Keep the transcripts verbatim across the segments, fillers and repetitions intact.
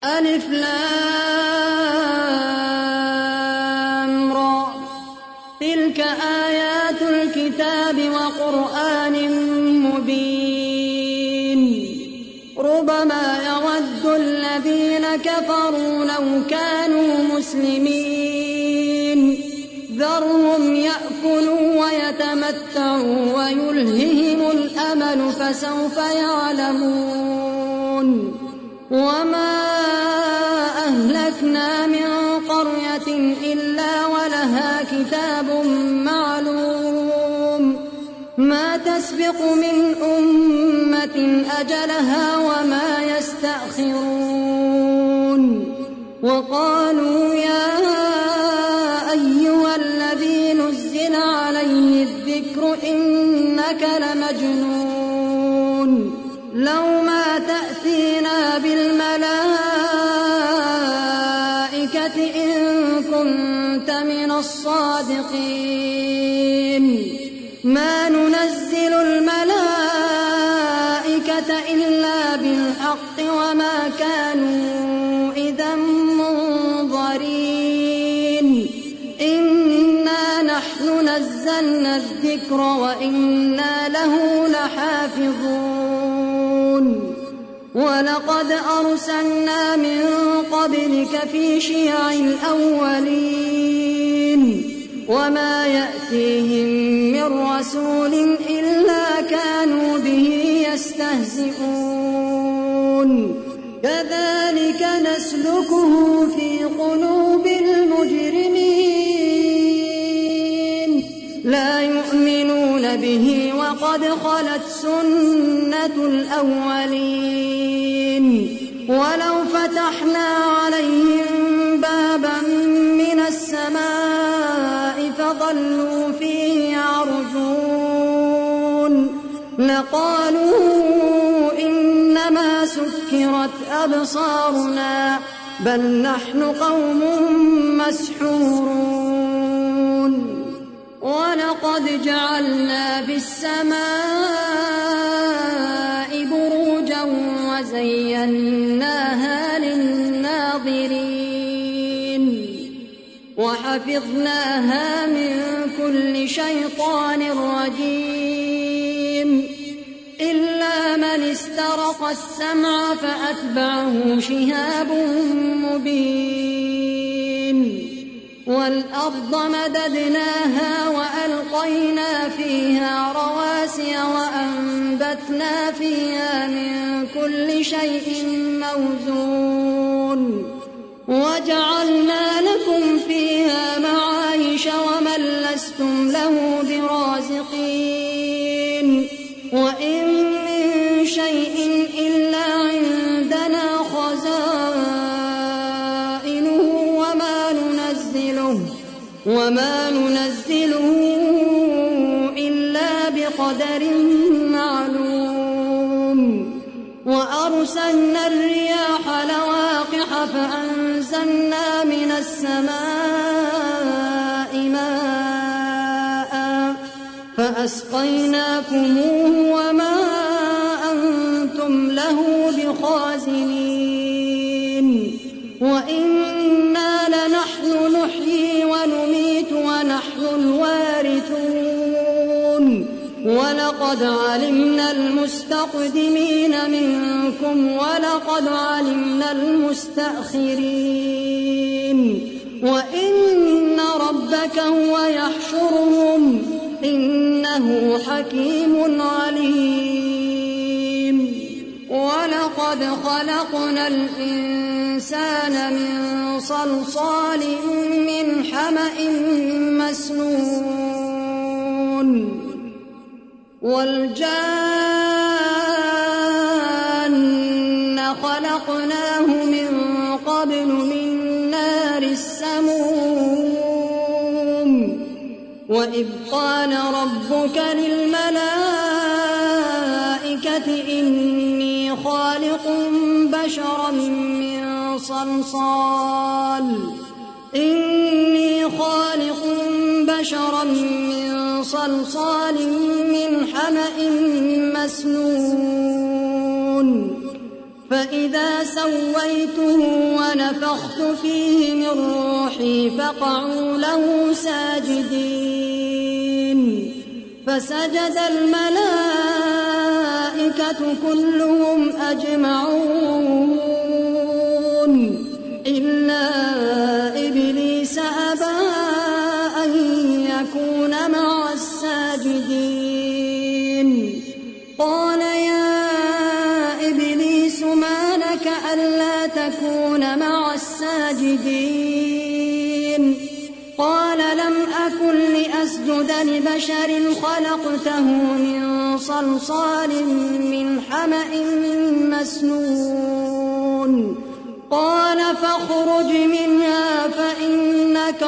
ألف لام را تلك آيات الكتاب وقرآن مبين ربما يود الذين كفروا لو كانوا مسلمين ذرهم يأكلوا ويتمتعوا ويلههم الأمل فسوف يعلمون وما أهلكنا من قرية إلا ولها كتاب معلوم ما تسبق من أمة أجلها وما يستأخرون وقالوا يا أيها الذي نزل عليه الذكر إنك لمجنون لو ما تأتينا بالملائكة إن كنت من الصادقين ما ننزل الملائكة إلا بالحق وما كانوا إذا منظرين إنا نحن نزلنا الذكر وإنا له لحافظون ولقد أرسلنا من قبلك في شيع الأولين وما يأتيهم من رسول إلا كانوا به يستهزئون كذلك نسلكه في قلوب المجرمين لا يؤمنون به وقد خلت سنة الأولين ولو فتحنا عليهم بابا من السماء فظلوا فيه يعرجون لقالوا إنما سكرت أبصارنا بل نحن قوم مسحورون ولقد جعلنا في السماء بروجا وزيناها للناظرين وحفظناها من كل شيطان رجيم إلا من استرق السمع فأتبعه شهاب مبين والأرض مددناها وألقينا فيها رواسي وأنبتنا فيها من كل شيء موزون وجعلنا لكم فيها معايش ومن لستم له برازقين وإن من شيء إلا عندنا خزائنه وما ننزله وما ننزله إلا بقدر معلوم وأرسلنا الرياح لواقح فأنزلنا من السماء ماء فأسقيناكموه وما أنتم له بخازنين وإنا لنحن نحيي ونميت ونحن الوارثون ولقد علمنا المستقدمين منكم ولقد علمنا المستأخرين وإن ربك هو يحشرهم إنه حكيم عليم ولقد خلقنا الإنسان من صلصال من حمأ مسنون والجان خلقناه من قبل من نار السموم وإذ قال ربك للملائكة إني خالق بشرا من صلصال إني خالق بشرا من صلصال من حمأ مسنون فإذا سويته ونفخت فيه من روحي فقعوا له ساجدين فسجد الملائكة كلهم أجمعون إلا إبليس أبى أن يكون مع الساجدين قال يا إبليس ما لك ألا تكون مع الساجدين قال لم أكن لأسجد لبشر خلقته من صلصال من حمأ مسنون قال فاخرج منها فإنك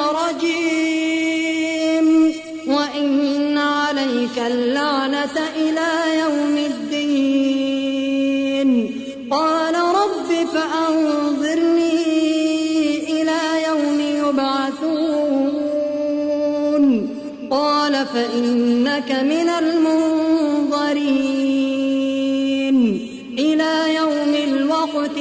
رجيم وإن عليك اللعنة إلى يوم الدين قال رب فأنظرني إلى يوم يبعثون قال فإنك من المنظرين إلى يوم الوقت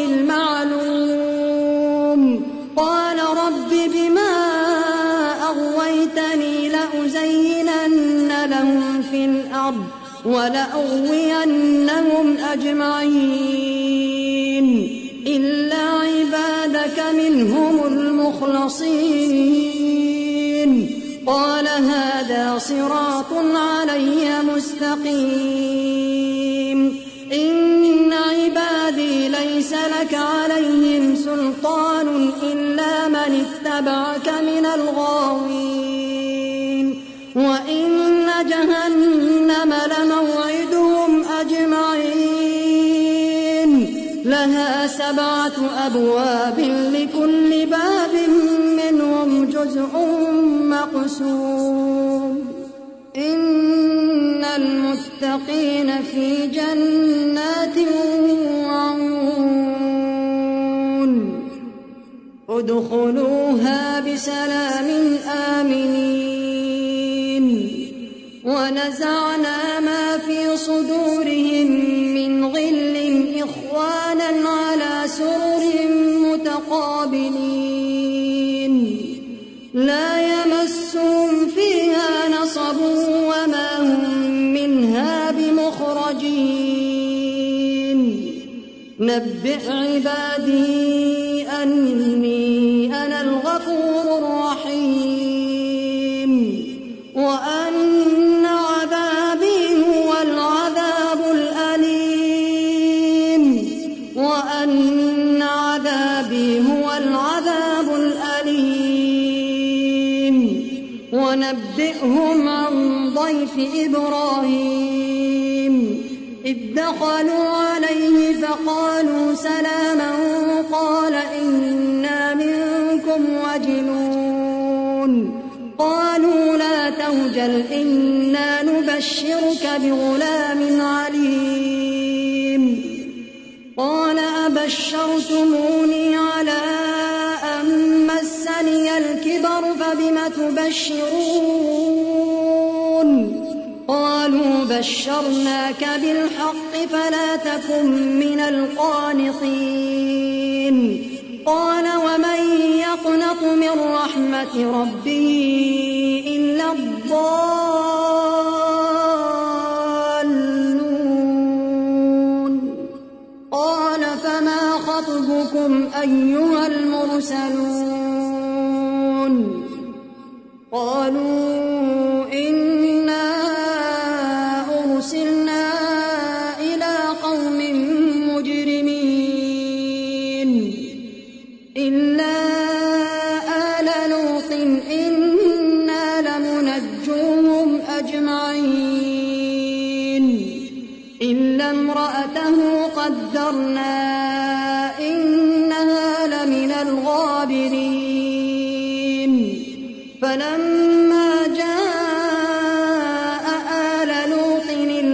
المعلوم قال رب بما أغويتني لأزينن لهم في الأرض ولأغوينهم أجمعين إلا عبادك منهم المخلصين قال هذا صراط علي مستقيم إن عبادي ليس لك عليهم سلطان إلا من اتبعك من الغاوين وإن جهنم لموعدهم أجمعين لها سبعة أبواب لكل باب منهم جزء مقسوم إن المتقين في جنات وعيون ادخلوها بسلام آمنين ونزعنا ما في صدورهم من غل إخوانا على سرر متقابلين لا يمسهم فيها نصب وما هم منها بمخرجين نبئ عبادي أني أنا الغفور الرحيم وأن عذابي هو العذاب الأليم وأن عذابي هو العذاب الأليم ونبئهم عن ضيف إبراهيم إذ دخلوا عليه فقالوا سلاما قال إنا منكم وجلون قالوا لا توجل إنا نبشرك بغلام عليم قال أبشرتموني على أن مسني الكبر فبم تبشرون قالوا بشرناك بالحق فلا تكن من القانطين قال ومن يقنط من رحمة ربه إلا الضالون قال فما خطبكم أيها المرسلون قالوا إنا أرسلنا إلى قوم مجرمين إلا آل لوط إنا لمنجوهم أجمعين إلا امرأته قدرنا إنها لمن الغابرين فلما جاء آل لوط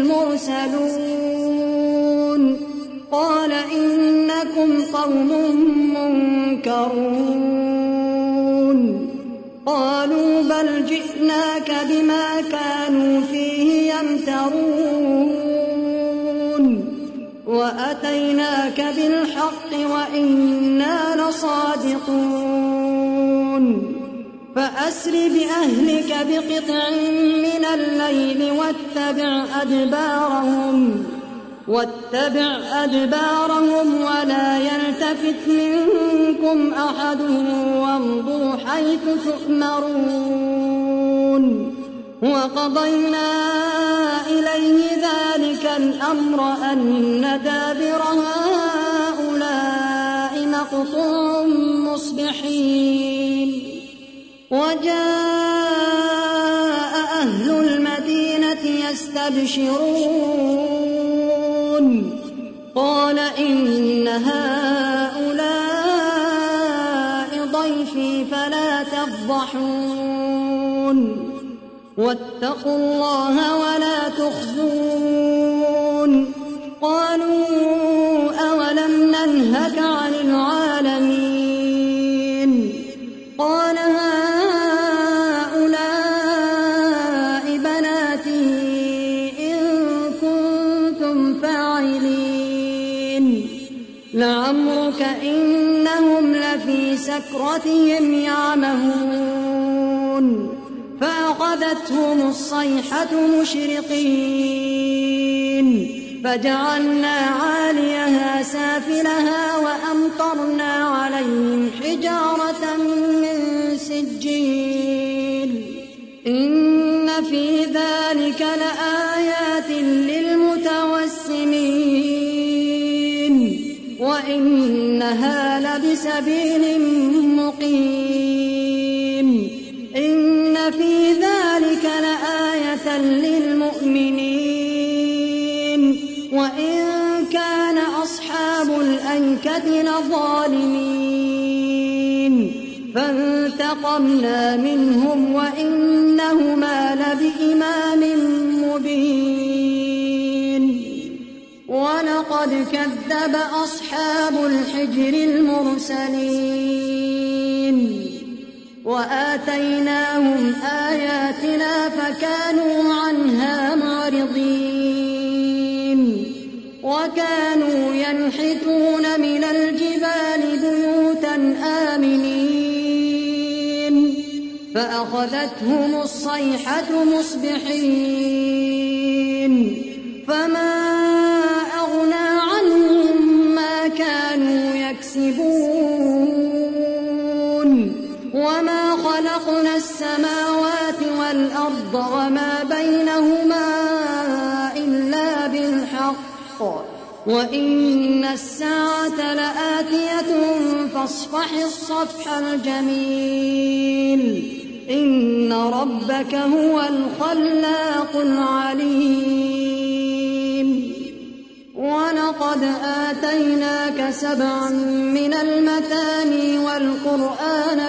المرسلون قال إنكم قوم منكرون قالوا بل جئناك بما كانوا فيه يمترون وأتيناك بالحق صادقون فأسر بأهلك بقطع من الليل واتبع أدبارهم واتبع أدبارهم ولا يلتفت منكم أحد وامضوا حيث تؤمرون وقضينا إليه ذلك الأمر أن دابر هؤلاء مقطوع مصبحين وجاء أهل المدينة يستبشرون قال إن هؤلاء ضيفي فلا تفضحون واتقوا الله ولا تخزون قالوا أولم ننهك عن العالمين قال هؤلاء بناتي إن كنتم فاعلين لعمرك إنهم لفي سكرتهم يعمهون فأخذتهم الصيحة مشرقين فجعلنا عاليها سافلها وأمطرنا عليهم حجارة من سجيل إن في ذلك لآيات للمتوسمين وإنها لبسبيل مقيم إن في ذلك لآية للمؤمنين وإن كان أصحاب الأيكة لظالمين فانتقمنا منهم وإنهما لبإمام مبين ولقد كذب أصحاب الحجر المرسلين وآتيناهم آياتنا فكانوا عنها معرضين وكانوا ينحتون من الجبال بيوتا آمنين فأخذتهم الصيحة مصبحين فما أغنى عنهم ما كانوا يكسبون وما خلقنا السماوات والأرض وما بينهما إلا بالحق وإن الساعة لآتية فاصفح الصفح الجميل إن ربك هو الخلاق العليم ولقد آتيناك سبعا من المثاني والقرآن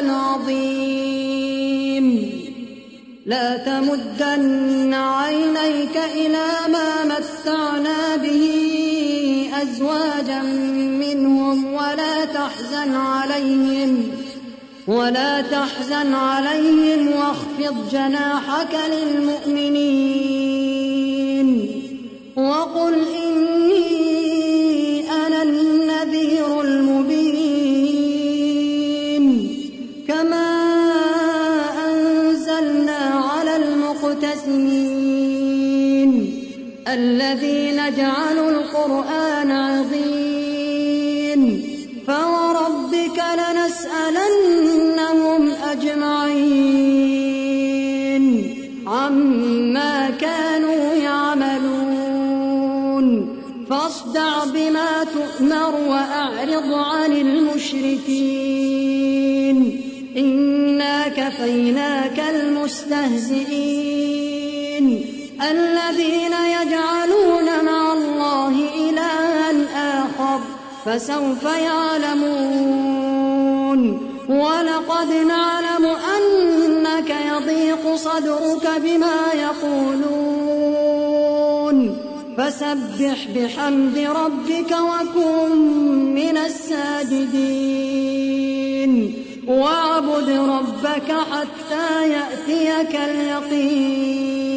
العظيم لا تمدن عينيك إلى ما متعنا به أزواجا منهم ولا تحزن عليهم ولا تحزن عليهم واخفض جناحك للمؤمنين وقل إني أنا النذير المبين كما أنزلنا على المقتسمين الذين جعلوا القرآن عظيم فوربك لنسألنهم أجمعين عما كانوا يعملون فاصدع بما تؤمر وأعرض عن المشركين إنا كفيناك المستهزئين الذين يجعلون مع الله إلها آخر فسوف يعلمون ولقد نعلم أنك يضيق صدرك بما يقولون فسبح بحمد ربك وكن من الساجدين واعبد ربك حتى يأتيك اليقين